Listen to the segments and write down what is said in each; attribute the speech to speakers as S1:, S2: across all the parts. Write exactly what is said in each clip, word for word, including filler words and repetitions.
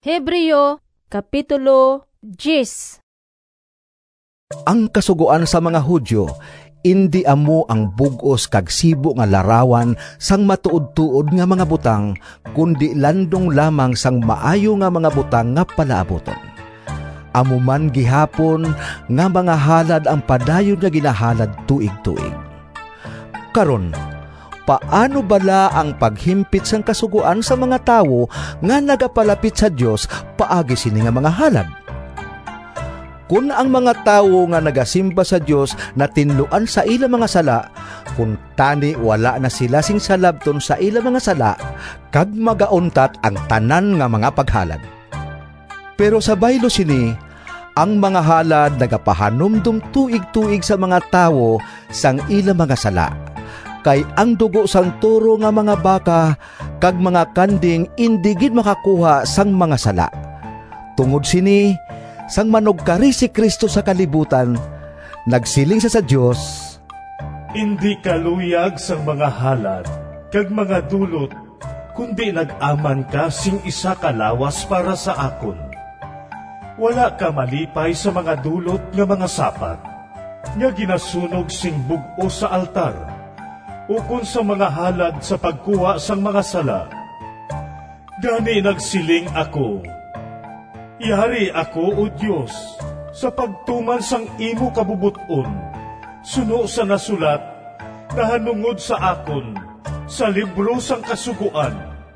S1: Hebreo, Kapitulo ten.
S2: Ang kasuguan sa mga Hudyo, indi amo ang bugos kag sibo nga larawan sang matuod-tuod nga mga butang, kundi landong lamang sang maayo nga mga butang nga palaaboton. Amo man gihapon nga mga halad ang padayon nga ginahalad tuig-tuig. Karon, paano bala ang paghimpit sang kasuguan sa mga tawo nga nagapalapit sa Dios paagi sini nga mga halad? Kung ang mga tawo nga nagasimba sa Dios na tinluan sa ila mga sala, kung tani wala na sila sing salabton sa ila mga sala, kag magauntat ang tanan nga mga paghalad. Pero sa baylo sini, ang mga halad nagapahanumdum tuig-tuig sa mga tawo sang ila mga sala. Kay ang dugo sang turo nga mga baka kag mga kanding indi gid makakuha sang mga sala. Tungod sini, sang manugkari si Kristo sa kalibutan, nagsiling sa sa Dios,
S3: "Indi kaluyag sang mga halad kag mga dulot, kundi nag-aman ka sing isa kalawas para sa akon. Wala ka malipay sa mga dulot nga mga sapat, nga ginasunog sing bug-o sa altar, ukon sa mga halad sa pagkuha sang mga sala. Gani nagsiling ako, Yari ako, O Diyos, sa pagtuman sang imo kabubuton, suno sa nasulat, nahanungod sa akon, sa libro sang kasuguan."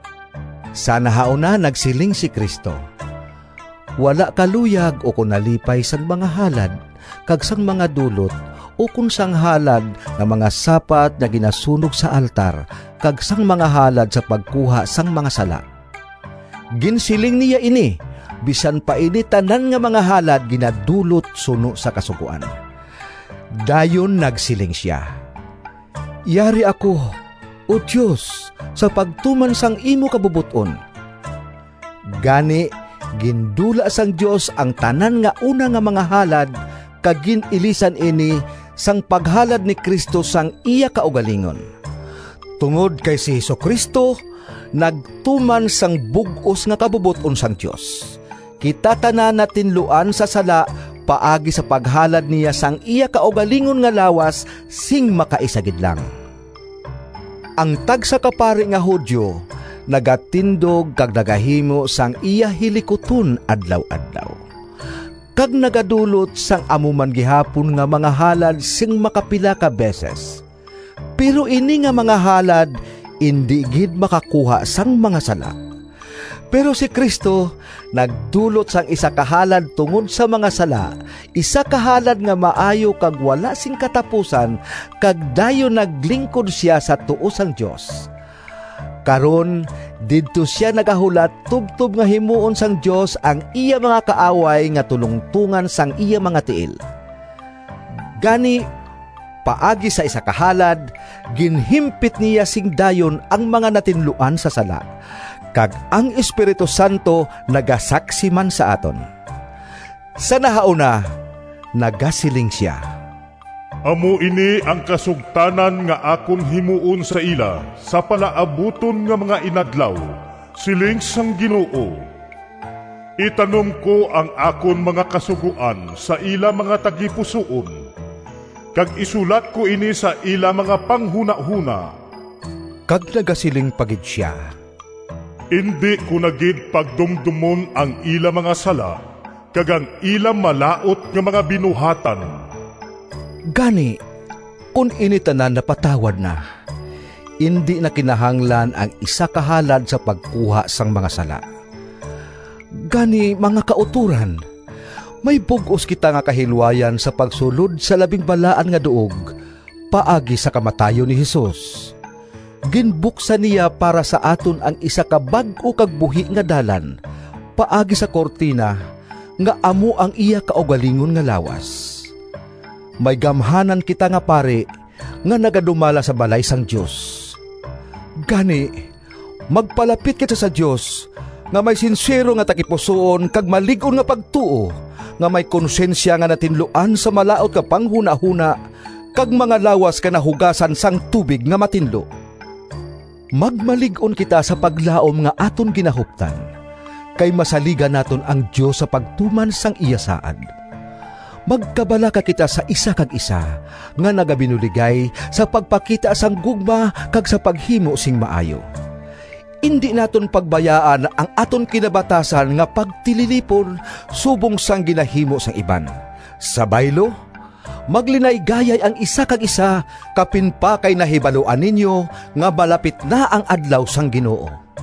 S2: Sa nahauna nagsiling si Kristo, wala kaluyag o kung nalipay sang mga halad, kag sang mga dulot, o kung sang halad ng mga sapat na ginasunog sa altar, kag sang mga halad sa pagkuha sang mga sala. Ginsiling niya ini, bisan pa ini tanan nga mga halad ginadulot suno sa kasuguan. Dayon nagsiling siya, "Yari ako, O Diyos, sa pagtuman sang imo kabubuton." Gani, gindula sang Dios ang tanan nga una nga mga halad, kag ginilisan ini sang paghalad ni Kristo sang iya kaugalingon. Tungod kay si Hesukristo, nagtuman sang bug-os nga kabubuton sang Dios. Kita tanan natin luan sa sala paagi sa paghalad niya sang iya kaugalingon nga lawas sing makaisagid lang. Ang tagsa kapari nga Hudyo nagatindog kag nagahimo sang iya hilikuton adlaw-adlaw. Kag nagadulot sang amuman gihapon nga mga halad sing makapila ka beses. Pero ini nga mga halad indi gid makakuha sang mga sala. Pero si Kristo nagdulot sang isa kahalad tungod sa mga sala, isa kahalad nga maayo kag wala sing katapusan, kag dayon naglingkod siya sa tuo sang Dios. Karon didto siya nagahulat tubtob nga himuon sang Dios ang iya mga kaaway nga tulungtungan sang iya mga tiil. Gani paagi sa isa kahalad, ginhimpit niya sing dayon ang mga natinluan sa sala, kag ang Espiritu Santo nagasaksi man sa aton. Sa nahauna, nagasiling siya,
S3: "Amo ini ang kasugtanan nga akon himuon sa ila sa palaabuton nga mga inadlaw, siling sang Ginoo. Itanom ko ang akon mga kasuguan sa ila mga tagipusoon, kag isulat ko ini sa ila mga panghuna-huna."
S2: Kag nagasiling pagid siya,
S3: "Indi ko nagid pagdumdumon ang ila mga sala, kag ang ila malaot nga mga binuhatan."
S2: Gani, kung initanan na patawad na, indi na kinahanglan ang isa kahalad sa pagkuha sang mga sala. Gani, mga kauturan, may bugos kita nga kahilwayan sa pagsulod sa labing balaan nga duog, paagi sa kamatayon ni Hesus. Ginbuksan niya para sa aton ang isa ka bag-o kag buhi nga dalan, paagi sa kortina, nga amo ang iya kaugalingon nga lawas. May gamhanan kita nga pare, nga nagadumala sa balay sang Dios. Gani, magpalapit kita sa Dios, nga may sinsero nga takipusoon kag malig-on nga pagtuo, nga may konsensya nga natinluan sa malaot ka panghuna-huna, kag mga lawas ka nahugasan sang tubig nga matinlo. Magmalig-on kita sa paglaom nga aton ginahuptan, kay masaligan naton ang Dios sa pagtuman sang iya saad. Magkabala ka kita sa isa kag isa, nga nagabinuligay sa pagpakita sang gugma kag sa paghimo sing maayo. Indi naton pagbayaan ang aton kinabatasan nga pagtililipon subong sang ginahimo sang iban. Sa baylo, maglinay-gayay ang isa kag isa kapin pa kay nahibaluan ninyo nga malapit na ang adlaw sang Ginoo.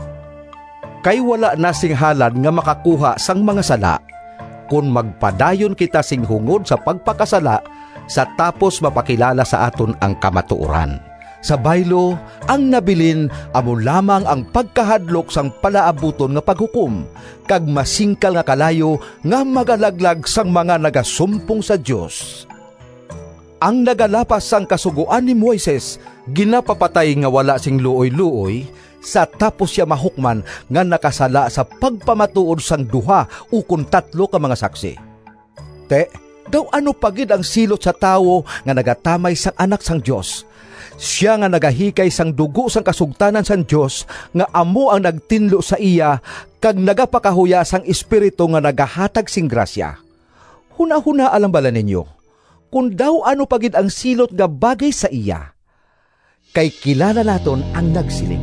S2: Kay wala na sing halad nga makakuha sang mga sala kung magpadayon kita sing hungod sa pagpakasala sa tapos mapakilala sa aton ang kamatuoran. Sa baylo, ang nabilin amo lamang ang pagkahadlok sang palaabuton nga paghukom, kag masingkal nga kalayo nga magalaglag sang mga nagasumpong sa Dios. Ang nagalapas sang kasuguan ni Moises, ginapapatay nga wala sing luoy-luoy, sa tapos siya mahukman nga nakasala sa pagpamatuod sang duha ukon tatlo ka mga saksi. Te, daw ano pagid ang silot sa tawo nga nagatamay sang anak sang Dios? Siya nga nagahikay sang dugo sang kasugtanan sang Dios nga amo ang nagtinlo sa iya kag nagapakahuya sang espiritu nga nagahatag sing grasya. Huna-huna alam bala ninyo, kung daw ano pagid ang silot nga bagay sa iya, kay kilala naton ang nagsiling.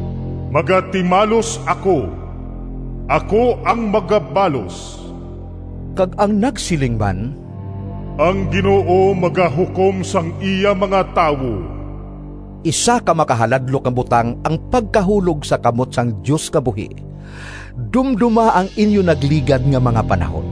S3: Magatimalos ako, ako ang magabalos.
S2: Kag ang nagsiling man,
S3: ang Ginoo magahukom sang iya mga tawo.
S2: Isa ka makahaladlok ang butang ang pagkahulog sa kamot sang Diyos kabuhi. Dumduma ang inyo nagligad nga mga panahon.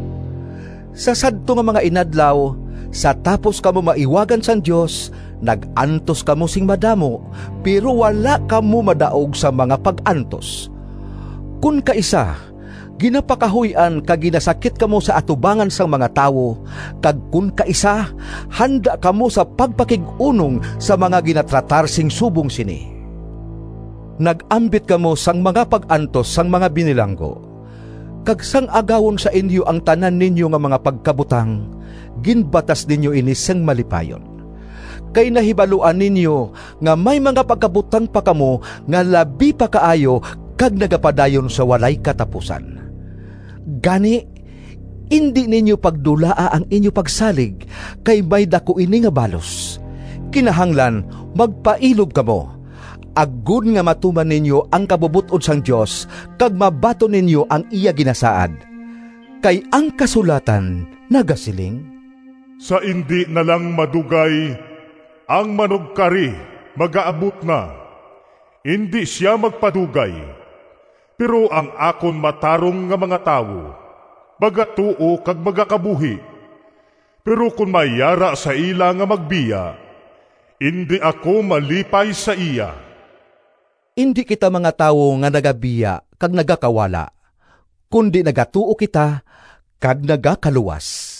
S2: Sa sadto nga mga inadlaw, sa tapos kamo maiwagan sang Diyos, nag-antos kamo sing madamo, pero wala kamo madaog sa mga pag-antos. Kun kaisa, ginapakahuyan kag ginasakit kamo sa atubangan sang mga tawo, kag kun kaisa, handa kamo sa pagpakig-unong sa mga ginatratar sing subong sini. Nag-ambit kamo sang mga pag-antos sang mga binilanggo, kag sang agawon sa inyo ang tanan ninyo nga mga pagkabutang, ginbatas ninyo ini sang malipayon. Kay nahibaluan ninyo nga may mga pagkabutang pa kamo nga labi pa kaayo kag nagapadayon sa walay katapusan. Gani, hindi ninyo pagdulaa ang inyo pagsalig, kay may dako ini nga balos. Kinahanglan, magpailog kamo. Agud nga matuman ninyo ang kabubuton sang Dios, kag mabato ninyo ang iya ginasaad. Kay ang kasulatan nagasiling,
S3: sa indi na lang madugay, ang manugkari magaabot na. Hindi siya magpadugay. Pero ang akon matarong nga mga tawo, magatuo kag magakabuhi. Pero kung mayara sa ila nga magbiya, hindi ako malipay sa iya.
S2: Hindi kita mga tawo nga nagabiya kag nagakawala, kundi nagatuo kita kag nagakaluwas.